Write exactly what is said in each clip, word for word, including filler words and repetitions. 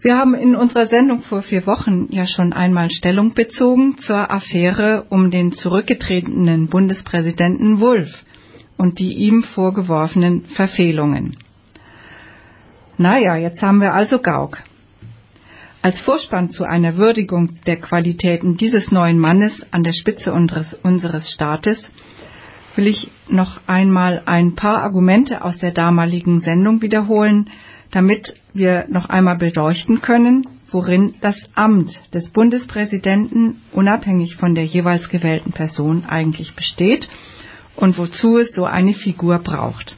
Wir haben in unserer Sendung vor vier Wochen ja schon einmal Stellung bezogen zur Affäre um den zurückgetretenen Bundespräsidenten Wulff und die ihm vorgeworfenen Verfehlungen. Naja, jetzt haben wir also Gauck. Als Vorspann zu einer Würdigung der Qualitäten dieses neuen Mannes an der Spitze unseres, unseres Staates will ich noch einmal ein paar Argumente aus der damaligen Sendung wiederholen, damit wir noch einmal beleuchten können, worin das Amt des Bundespräsidenten unabhängig von der jeweils gewählten Person eigentlich besteht und wozu es so eine Figur braucht.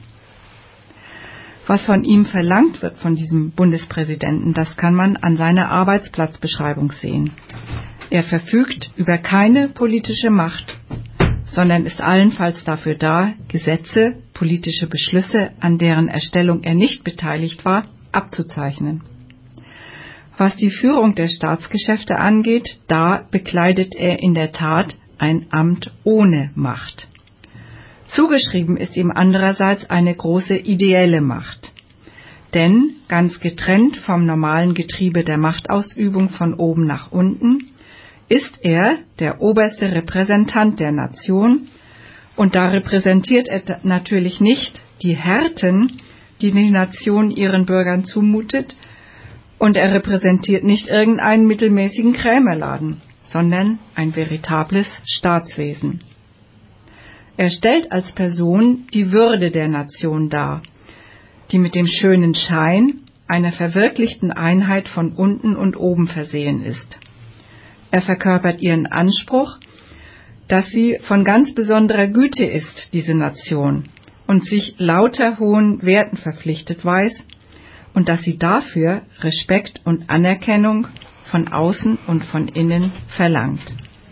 Was von ihm verlangt wird, von diesem Bundespräsidenten, das kann man an seiner Arbeitsplatzbeschreibung sehen. Er verfügt über keine politische Macht, sondern ist allenfalls dafür da, Gesetze, politische Beschlüsse, an deren Erstellung er nicht beteiligt war, abzuzeichnen. Was die Führung der Staatsgeschäfte angeht, da bekleidet er in der Tat ein Amt ohne Macht. Zugeschrieben ist ihm andererseits eine große ideelle Macht. Denn, ganz getrennt vom normalen Getriebe der Machtausübung von oben nach unten, ist er der oberste Repräsentant der Nation, und da repräsentiert er natürlich nicht die Härten, die die Nation ihren Bürgern zumutet, und er repräsentiert nicht irgendeinen mittelmäßigen Krämerladen, sondern ein veritables Staatswesen. Er stellt als Person die Würde der Nation dar, die mit dem schönen Schein einer verwirklichten Einheit von unten und oben versehen ist. Er verkörpert ihren Anspruch, dass sie von ganz besonderer Güte ist, diese Nation, und sich lauter hohen Werten verpflichtet weiß und dass sie dafür Respekt und Anerkennung von außen und von innen verlangt.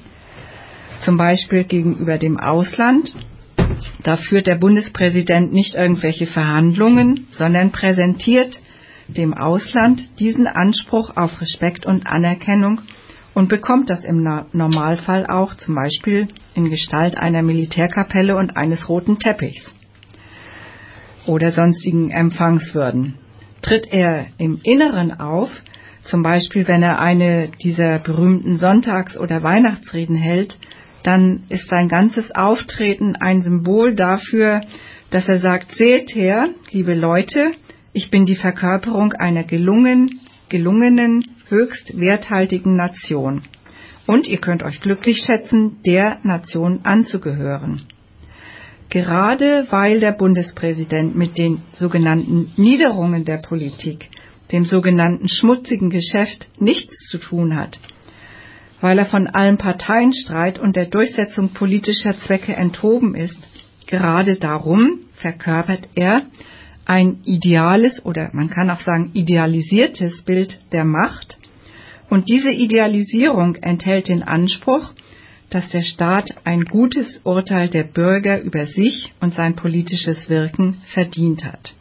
Zum Beispiel gegenüber dem Ausland, da führt der Bundespräsident nicht irgendwelche Verhandlungen, sondern präsentiert dem Ausland diesen Anspruch auf Respekt und Anerkennung und bekommt das im Normalfall auch, zum Beispiel in Gestalt einer Militärkapelle und eines roten Teppichs oder sonstigen Empfangswürden. Tritt er im Inneren auf, zum Beispiel wenn er eine dieser berühmten Sonntags- oder Weihnachtsreden hält, dann ist sein ganzes Auftreten ein Symbol dafür, dass er sagt, seht her, liebe Leute, ich bin die Verkörperung einer gelungen, gelungenen, höchst werthaltigen Nation. Und ihr könnt euch glücklich schätzen, der Nation anzugehören. Gerade weil der Bundespräsident mit den sogenannten Niederungen der Politik, dem sogenannten schmutzigen Geschäft, nichts zu tun hat, weil er von allem Parteienstreit und der Durchsetzung politischer Zwecke enthoben ist, gerade darum verkörpert er ein ideales oder man kann auch sagen idealisiertes Bild der Macht. Und diese Idealisierung enthält den Anspruch, dass der Staat ein gutes Urteil der Bürger über sich und sein politisches Wirken verdient hat.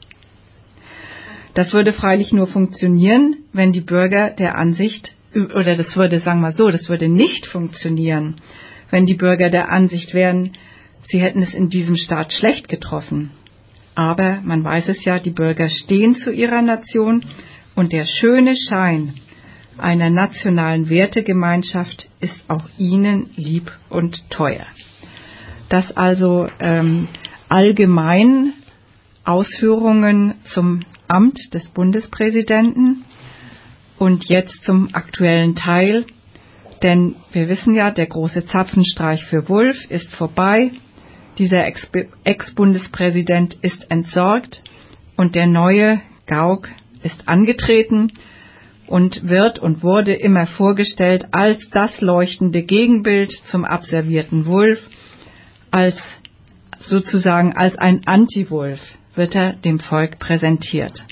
Das würde freilich nur funktionieren, wenn die Bürger der Ansicht, oder das würde, sagen wir so, das würde nicht funktionieren, wenn die Bürger der Ansicht wären, sie hätten es in diesem Staat schlecht getroffen. Aber man weiß es ja, die Bürger stehen zu ihrer Nation und der schöne Schein einer nationalen Wertegemeinschaft ist auch ihnen lieb und teuer. Das also ähm, allgemein Ausführungen zum Amt des Bundespräsidenten und jetzt zum aktuellen Teil, denn wir wissen ja, der große Zapfenstreich für Wulff ist vorbei, dieser Ex-Bundespräsident ist entsorgt und der neue Gauck ist angetreten und wird und wurde immer vorgestellt als das leuchtende Gegenbild zum abservierten Wulff, als sozusagen als ein Anti-Wulff wird er dem Volk präsentiert.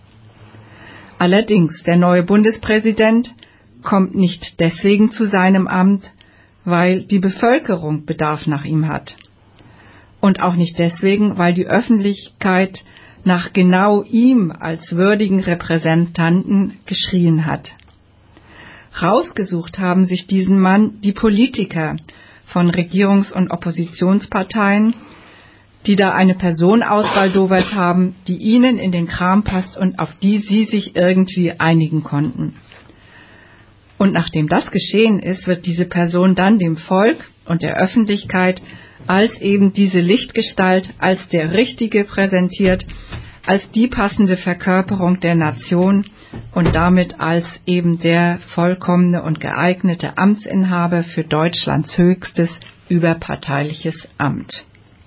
Allerdings, der neue Bundespräsident kommt nicht deswegen zu seinem Amt, weil die Bevölkerung Bedarf nach ihm hat. Und auch nicht deswegen, weil die Öffentlichkeit nach genau ihm als würdigen Repräsentanten geschrien hat. Rausgesucht haben sich diesen Mann die Politiker von Regierungs- und Oppositionsparteien, die da eine Person ausbaldowert haben, die ihnen in den Kram passt und auf die sie sich irgendwie einigen konnten. Und nachdem das geschehen ist, wird diese Person dann dem Volk und der Öffentlichkeit als eben diese Lichtgestalt, als der Richtige präsentiert, als die passende Verkörperung der Nation und damit als eben der vollkommene und geeignete Amtsinhaber für Deutschlands höchstes überparteiliches Amt.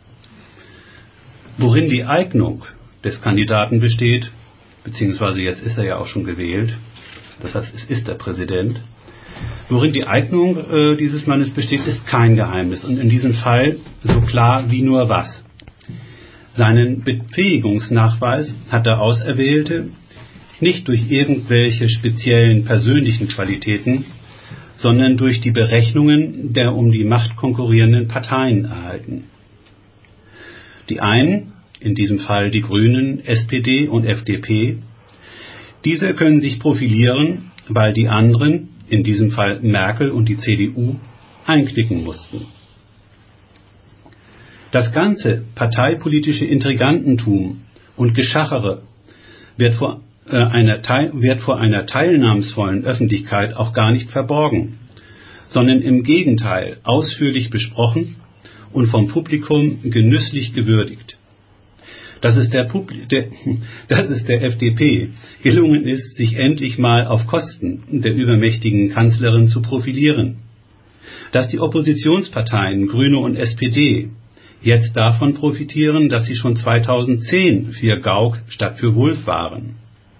Worin die Eignung des Kandidaten besteht, beziehungsweise jetzt ist er ja auch schon gewählt, das heißt, es ist der Präsident, worin die Eignung äh, dieses Mannes besteht, ist kein Geheimnis und in diesem Fall so klar wie nur was. Seinen Befähigungsnachweis hat der Auserwählte nicht durch irgendwelche speziellen persönlichen Qualitäten, sondern durch die Berechnungen der um die Macht konkurrierenden Parteien erhalten. Die einen, in diesem Fall die Grünen, S P D und F D P, diese können sich profilieren, weil die anderen, in diesem Fall Merkel und die C D U, einknicken mussten. Das ganze parteipolitische Intrigantentum und Geschachere wird vor, äh, einer, wird vor einer teilnahmsvollen Öffentlichkeit auch gar nicht verborgen, sondern im Gegenteil ausführlich besprochen und vom Publikum genüsslich gewürdigt. Dass es der, Publi- der, dass es der F D P gelungen ist, sich endlich mal auf Kosten der übermächtigen Kanzlerin zu profilieren. Dass die Oppositionsparteien Grüne und S P D jetzt davon profitieren, dass sie schon zweitausendzehn für Gauck statt für Wulff waren.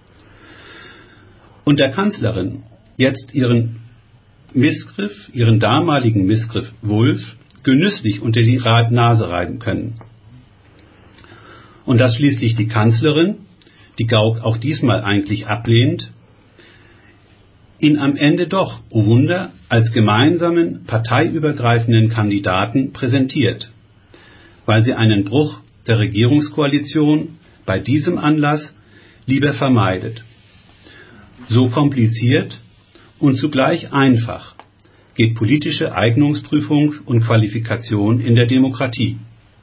Und der Kanzlerin jetzt ihren Missgriff, ihren damaligen Missgriff Wulff, genüsslich unter die Nase reiben können. Und dass schließlich die Kanzlerin, die Gauck auch diesmal eigentlich ablehnt, ihn am Ende doch, oh Wunder, als gemeinsamen parteiübergreifenden Kandidaten präsentiert, weil sie einen Bruch der Regierungskoalition bei diesem Anlass lieber vermeidet. So kompliziert und zugleich einfach geht politische Eignungsprüfung und Qualifikation in der Demokratie.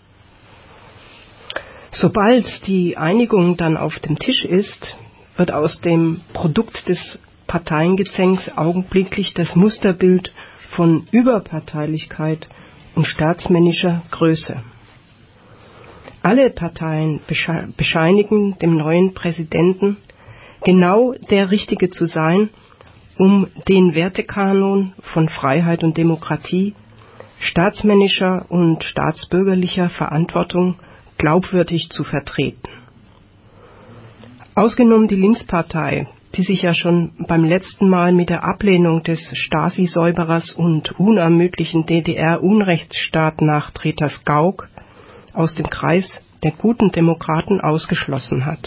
Sobald die Einigung dann auf dem Tisch ist, wird aus dem Produkt des Parteiengezänks augenblicklich das Musterbild von Überparteilichkeit und staatsmännischer Größe. Alle Parteien bescheinigen dem neuen Präsidenten, genau der Richtige zu sein, um den Wertekanon von Freiheit und Demokratie, staatsmännischer und staatsbürgerlicher Verantwortung glaubwürdig zu vertreten. Ausgenommen die Linkspartei, die sich ja schon beim letzten Mal mit der Ablehnung des Stasi-Säuberers und unermüdlichen D D R-Unrechtsstaat-Nachtreters Gauck aus dem Kreis der guten Demokraten ausgeschlossen hat.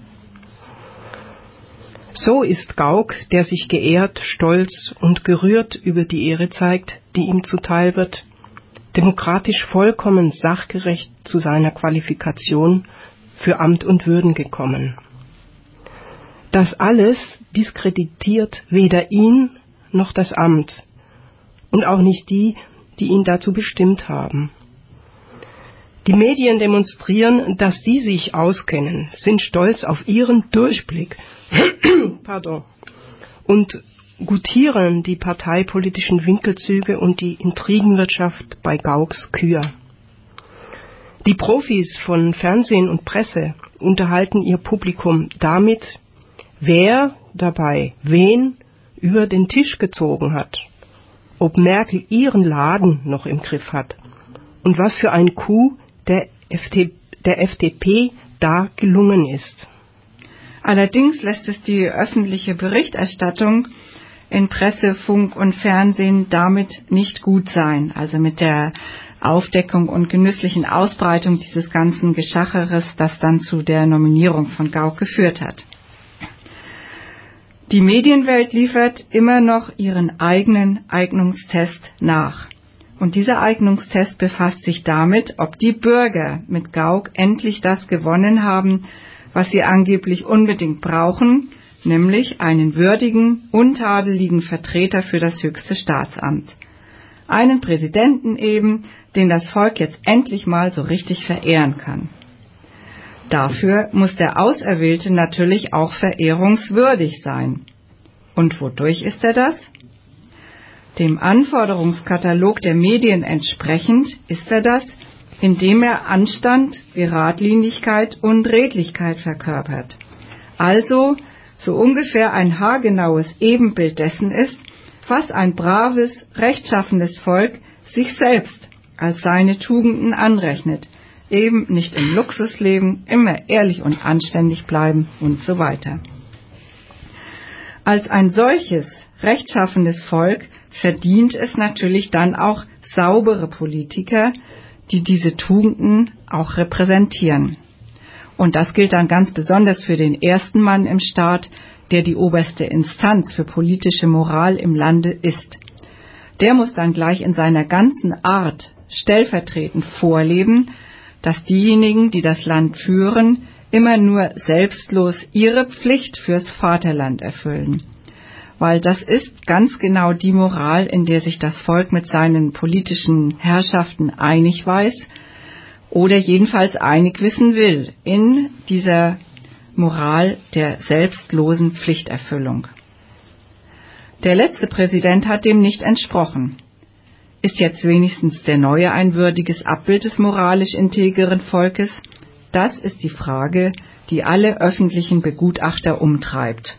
So ist Gauck, der sich geehrt, stolz und gerührt über die Ehre zeigt, die ihm zuteil wird, demokratisch vollkommen sachgerecht zu seiner Qualifikation für Amt und Würden gekommen. Das alles diskreditiert weder ihn noch das Amt und auch nicht die, die ihn dazu bestimmt haben. Die Medien demonstrieren, dass sie sich auskennen, sind stolz auf ihren Durchblick Pardon, und gutieren die parteipolitischen Winkelzüge und die Intrigenwirtschaft bei Gaucks Kür. Die Profis von Fernsehen und Presse unterhalten ihr Publikum damit, wer dabei wen über den Tisch gezogen hat, ob Merkel ihren Laden noch im Griff hat und was für ein Coup der, F D, der F D P da gelungen ist. Allerdings lässt es die öffentliche Berichterstattung in Presse, Funk und Fernsehen damit nicht gut sein, also mit der Aufdeckung und genüsslichen Ausbreitung dieses ganzen Geschacheres, das dann zu der Nominierung von Gauck geführt hat. Die Medienwelt liefert immer noch ihren eigenen Eignungstest nach. Und dieser Eignungstest befasst sich damit, ob die Bürger mit Gauck endlich das gewonnen haben, was sie angeblich unbedingt brauchen, nämlich einen würdigen, untadeligen Vertreter für das höchste Staatsamt. Einen Präsidenten eben, den das Volk jetzt endlich mal so richtig verehren kann. Dafür muss der Auserwählte natürlich auch verehrungswürdig sein. Und wodurch ist er das? Dem Anforderungskatalog der Medien entsprechend ist er das, indem er Anstand, Geradlinigkeit und Redlichkeit verkörpert. Also so ungefähr ein haargenaues Ebenbild dessen ist, was ein braves, rechtschaffenes Volk sich selbst als seine Tugenden anrechnet, eben nicht im Luxus leben, immer ehrlich und anständig bleiben und so weiter. Als ein solches rechtschaffenes Volk verdient es natürlich dann auch saubere Politiker, die diese Tugenden auch repräsentieren. Und das gilt dann ganz besonders für den ersten Mann im Staat, der die oberste Instanz für politische Moral im Lande ist. Der muss dann gleich in seiner ganzen Art stellvertretend vorleben, dass diejenigen, die das Land führen, immer nur selbstlos ihre Pflicht fürs Vaterland erfüllen. Weil das ist ganz genau die Moral, in der sich das Volk mit seinen politischen Herrschaften einig weiß oder jedenfalls einig wissen will, in dieser Moral der selbstlosen Pflichterfüllung. Der letzte Präsident hat dem nicht entsprochen. Ist jetzt wenigstens der neue ein würdiges Abbild des moralisch integeren Volkes? Das ist die Frage, die alle öffentlichen Begutachter umtreibt.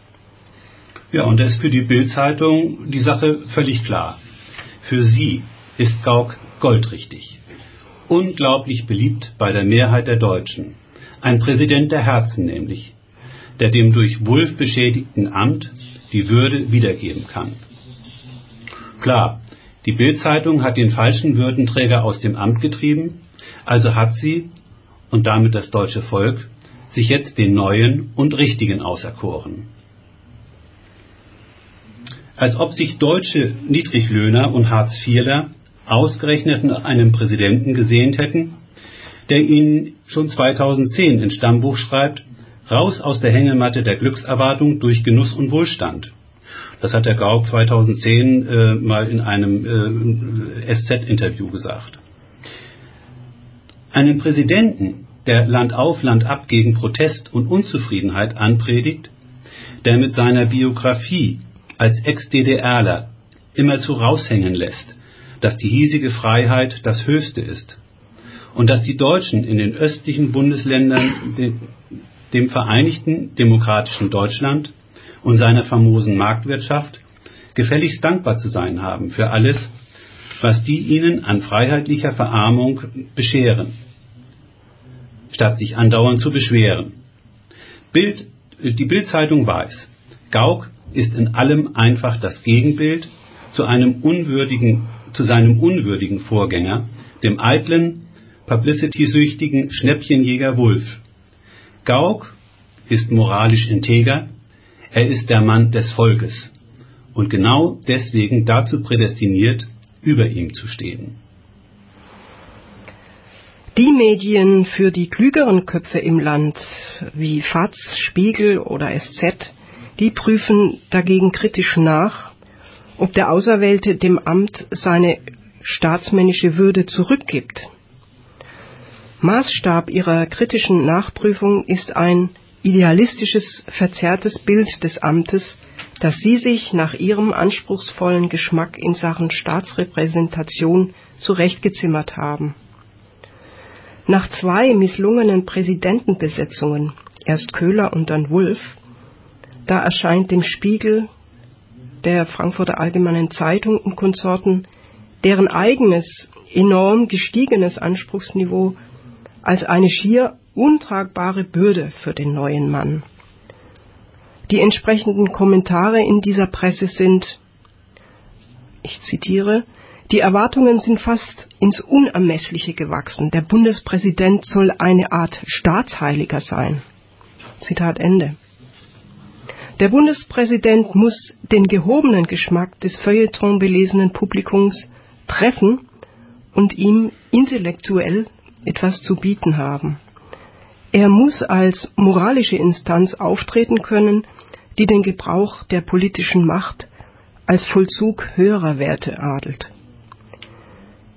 Ja, und da ist für die Bild-Zeitung die Sache völlig klar. Für sie ist Gauck goldrichtig. Unglaublich beliebt bei der Mehrheit der Deutschen. Ein Präsident der Herzen nämlich, der dem durch Wulff beschädigten Amt die Würde wiedergeben kann. Klar, die Bild-Zeitung hat den falschen Würdenträger aus dem Amt getrieben, also hat sie, und damit das deutsche Volk, sich jetzt den neuen und richtigen auserkoren. Als ob sich deutsche Niedriglöhner und Hartz-Vierler ausgerechnet nach einem Präsidenten gesehnt hätten, der ihnen schon zweitausendzehn ins Stammbuch schreibt, raus aus der Hängematte der Glückserwartung durch Genuss und Wohlstand. Das hat der Gauck zweitausendzehn äh, mal in einem äh, S Z-Interview gesagt. Einen Präsidenten, der Land auf, Land ab gegen Protest und Unzufriedenheit anpredigt, der mit seiner Biografie als Ex-DDRler immerzu raushängen lässt, dass die hiesige Freiheit das Höchste ist und dass die Deutschen in den östlichen Bundesländern de, dem vereinigten demokratischen Deutschland und seiner famosen Marktwirtschaft gefälligst dankbar zu sein haben für alles, was die ihnen an freiheitlicher Verarmung bescheren, statt sich andauernd zu beschweren. Bild, die Bild-Zeitung weiß, Gauck ist in allem einfach das Gegenbild zu einem unwürdigen, zu seinem unwürdigen Vorgänger, dem eitlen, publicity-süchtigen Schnäppchenjäger Wulff. Gauck ist moralisch integer, er ist der Mann des Volkes und genau deswegen dazu prädestiniert, über ihm zu stehen. Die Medien für die klügeren Köpfe im Land, wie Faz, Spiegel oder S Z, die prüfen dagegen kritisch nach, ob der Auserwählte dem Amt seine staatsmännische Würde zurückgibt. Maßstab ihrer kritischen Nachprüfung ist ein idealistisches, verzerrtes Bild des Amtes, das sie sich nach ihrem anspruchsvollen Geschmack in Sachen Staatsrepräsentation zurechtgezimmert haben. Nach zwei misslungenen Präsidentenbesetzungen, erst Köhler und dann Wulff, da erscheint dem Spiegel, der Frankfurter Allgemeinen Zeitung und Konsorten deren eigenes, enorm gestiegenes Anspruchsniveau als eine schier untragbare Bürde für den neuen Mann. Die entsprechenden Kommentare in dieser Presse sind, ich zitiere, die Erwartungen sind fast ins Unermessliche gewachsen. Der Bundespräsident soll eine Art Staatsheiliger sein. Zitat Ende. Der Bundespräsident muss den gehobenen Geschmack des Feuilleton belesenen Publikums treffen und ihm intellektuell etwas zu bieten haben. Er muss als moralische Instanz auftreten können, die den Gebrauch der politischen Macht als Vollzug höherer Werte adelt.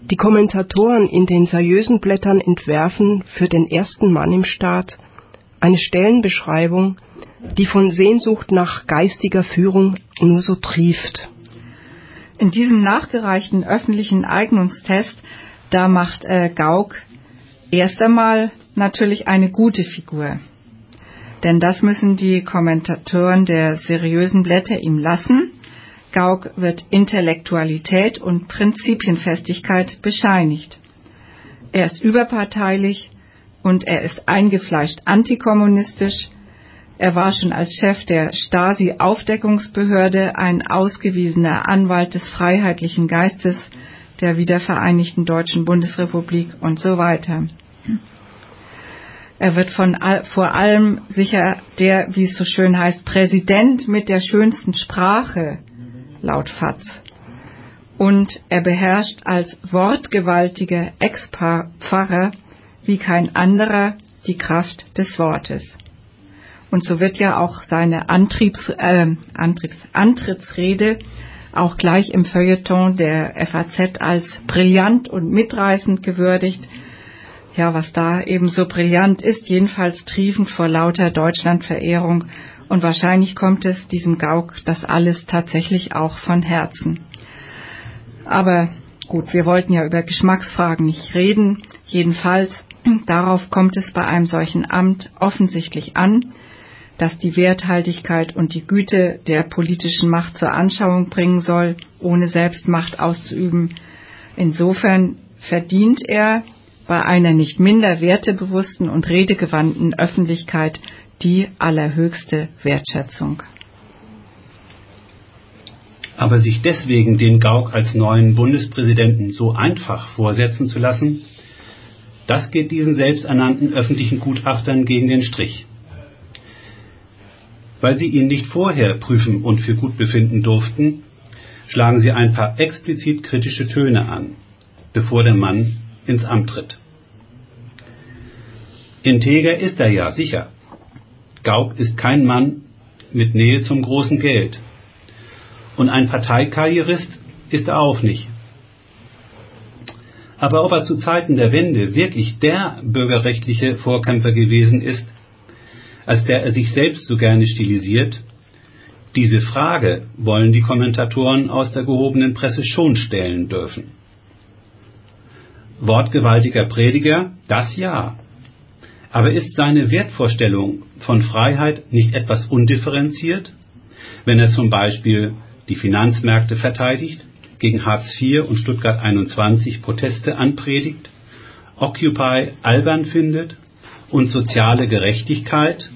Die Kommentatoren in den seriösen Blättern entwerfen für den ersten Mann im Staat eine Stellenbeschreibung, die von Sehnsucht nach geistiger Führung nur so trieft. In diesem nachgereichten öffentlichen Eignungstest, da macht äh, Gauck erst einmal natürlich eine gute Figur. Denn das müssen die Kommentatoren der seriösen Blätter ihm lassen. Gauck wird Intellektualität und Prinzipienfestigkeit bescheinigt. Er ist überparteilich und er ist eingefleischt antikommunistisch. Er war schon als Chef der Stasi-Aufdeckungsbehörde ein ausgewiesener Anwalt des freiheitlichen Geistes der wiedervereinigten Deutschen Bundesrepublik und so weiter. Er wird von all, vor allem sicher der, wie es so schön heißt, Präsident mit der schönsten Sprache, laut F A Z. Und er beherrscht als wortgewaltiger Ex-Pfarrer wie kein anderer die Kraft des Wortes. Und so wird ja auch seine Antriebs, äh, Antriebs, Antrittsrede auch gleich im Feuilleton der F A Z als brillant und mitreißend gewürdigt. Ja, was da eben so brillant ist, jedenfalls triefend vor lauter Deutschlandverehrung. Und wahrscheinlich kommt es diesem Gauck das alles tatsächlich auch von Herzen. Aber gut, wir wollten ja über Geschmacksfragen nicht reden. Jedenfalls, darauf kommt es bei einem solchen Amt offensichtlich an, dass die Werthaltigkeit und die Güte der politischen Macht zur Anschauung bringen soll, ohne selbst Macht auszuüben. Insofern verdient er bei einer nicht minder wertebewussten und redegewandten Öffentlichkeit die allerhöchste Wertschätzung. Aber sich deswegen den Gauck als neuen Bundespräsidenten so einfach vorsetzen zu lassen, das geht diesen selbsternannten öffentlichen Gutachtern gegen den Strich. Weil sie ihn nicht vorher prüfen und für gut befinden durften, schlagen sie ein paar explizit kritische Töne an, bevor der Mann ins Amt tritt. Integer ist er ja, sicher. Gauck ist kein Mann mit Nähe zum großen Geld. Und ein Parteikarrierist ist er auch nicht. Aber ob er zu Zeiten der Wende wirklich der bürgerrechtliche Vorkämpfer gewesen ist, als der er sich selbst so gerne stilisiert, diese Frage wollen die Kommentatoren aus der gehobenen Presse schon stellen dürfen. Wortgewaltiger Prediger, das ja. Aber ist seine Wertvorstellung von Freiheit nicht etwas undifferenziert, wenn er zum Beispiel die Finanzmärkte verteidigt, gegen Hartz vier und Stuttgart einundzwanzig Proteste anpredigt, Occupy albern findet und soziale Gerechtigkeit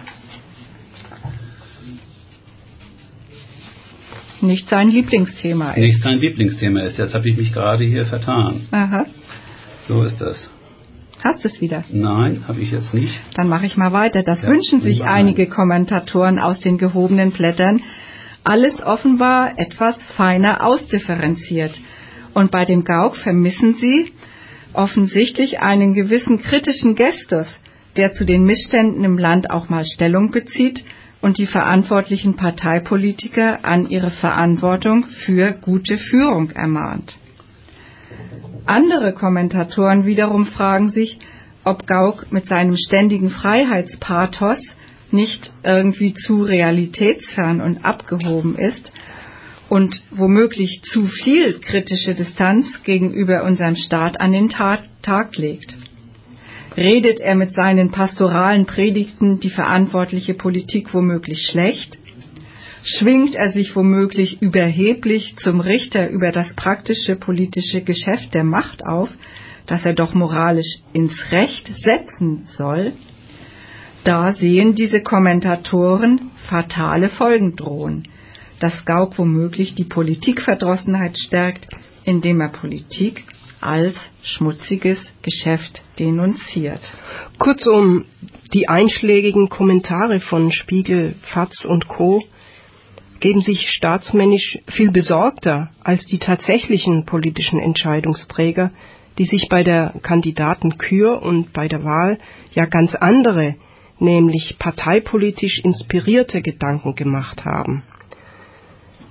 nicht sein Lieblingsthema ist. Nicht sein Lieblingsthema ist. Jetzt habe ich mich gerade hier vertan. Aha. So ist das. Hast du es wieder? Nein, habe ich jetzt nicht. Dann mache ich mal weiter. Das Ja, wünschen sich nein. einige Kommentatoren aus den gehobenen Blättern. Alles offenbar etwas feiner ausdifferenziert. Und bei dem Gauck vermissen sie offensichtlich einen gewissen kritischen Gestus, der zu den Missständen im Land auch mal Stellung bezieht und die verantwortlichen Parteipolitiker an ihre Verantwortung für gute Führung ermahnt. Andere Kommentatoren wiederum fragen sich, ob Gauck mit seinem ständigen Freiheitspathos nicht irgendwie zu realitätsfern und abgehoben ist und womöglich zu viel kritische Distanz gegenüber unserem Staat an den Tag legt. Redet er mit seinen pastoralen Predigten die verantwortliche Politik womöglich schlecht? Schwingt er sich womöglich überheblich zum Richter über das praktische politische Geschäft der Macht auf, das er doch moralisch ins Recht setzen soll? Da sehen diese Kommentatoren fatale Folgen drohen, dass Gauck womöglich die Politikverdrossenheit stärkt, indem er Politik als schmutziges Geschäft denunziert. Kurzum, die einschlägigen Kommentare von Spiegel, F A Z und Co. geben sich staatsmännisch viel besorgter als die tatsächlichen politischen Entscheidungsträger, die sich bei der Kandidatenkür und bei der Wahl ja ganz andere, nämlich parteipolitisch inspirierte Gedanken gemacht haben.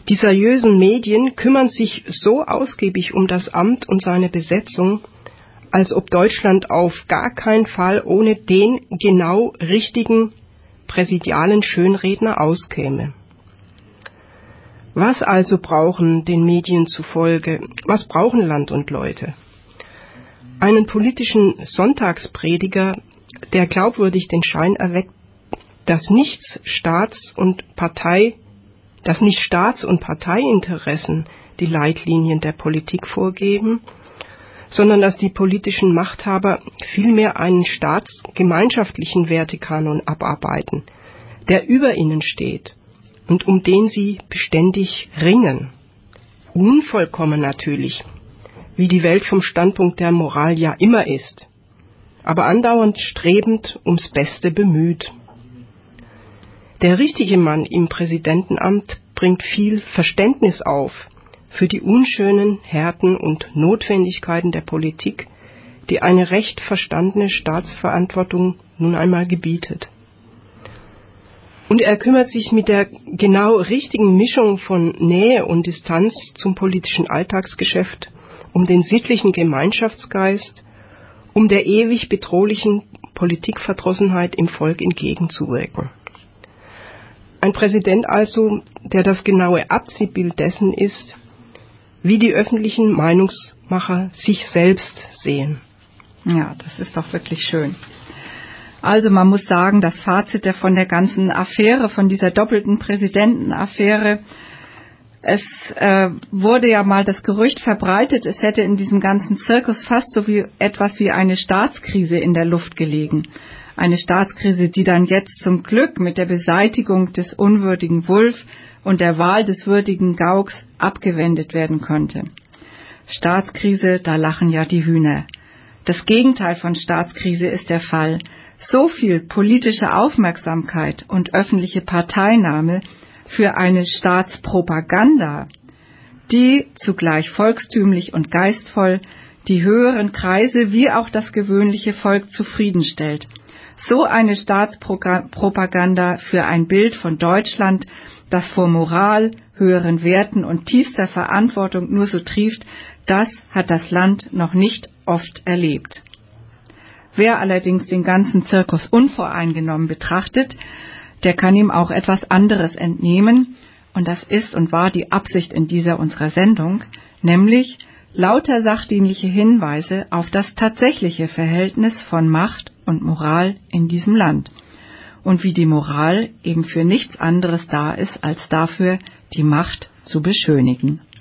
Die seriösen Medien kümmern sich so ausgiebig um das Amt und seine Besetzung, als ob Deutschland auf gar keinen Fall ohne den genau richtigen präsidialen Schönredner auskäme. Was also brauchen den Medien zufolge, was brauchen Land und Leute? Einen politischen Sonntagsprediger, der glaubwürdig den Schein erweckt, dass nichts Staats- und Partei, dass nicht Staats- und Parteiinteressen die Leitlinien der Politik vorgeben, sondern dass die politischen Machthaber vielmehr einen staatsgemeinschaftlichen Wertekanon abarbeiten, der über ihnen steht und um den sie beständig ringen. Unvollkommen natürlich, wie die Welt vom Standpunkt der Moral ja immer ist, aber andauernd strebend ums Beste bemüht. Der richtige Mann im Präsidentenamt bringt viel Verständnis auf für die unschönen Härten und Notwendigkeiten der Politik, die eine recht verstandene Staatsverantwortung nun einmal gebietet. Und er kümmert sich mit der genau richtigen Mischung von Nähe und Distanz zum politischen Alltagsgeschäft um den sittlichen Gemeinschaftsgeist, um der ewig bedrohlichen Politikverdrossenheit im Volk entgegenzuwirken. Ein Präsident also, der das genaue Abziehbild dessen ist, wie die öffentlichen Meinungsmacher sich selbst sehen. Ja, das ist doch wirklich schön. Also man muss sagen, das Fazit von der ganzen Affäre, von dieser doppelten Präsidentenaffäre, es äh, wurde ja mal das Gerücht verbreitet, es hätte in diesem ganzen Zirkus fast so wie etwas wie eine Staatskrise in der Luft gelegen. Eine Staatskrise, die dann jetzt zum Glück mit der Beseitigung des unwürdigen Wulff und der Wahl des würdigen Gauks abgewendet werden konnte. Staatskrise, da lachen ja die Hühner. Das Gegenteil von Staatskrise ist der Fall. So viel politische Aufmerksamkeit und öffentliche Parteinahme für eine Staatspropaganda, die zugleich volkstümlich und geistvoll die höheren Kreise wie auch das gewöhnliche Volk zufriedenstellt. So eine Staatspropaganda für ein Bild von Deutschland, das vor Moral, höheren Werten und tiefster Verantwortung nur so trieft, das hat das Land noch nicht oft erlebt. Wer allerdings den ganzen Zirkus unvoreingenommen betrachtet, der kann ihm auch etwas anderes entnehmen, und das ist und war die Absicht in dieser unserer Sendung, nämlich lauter sachdienliche Hinweise auf das tatsächliche Verhältnis von Macht und Moral in diesem Land und wie die Moral eben für nichts anderes da ist, als dafür, die Macht zu beschönigen.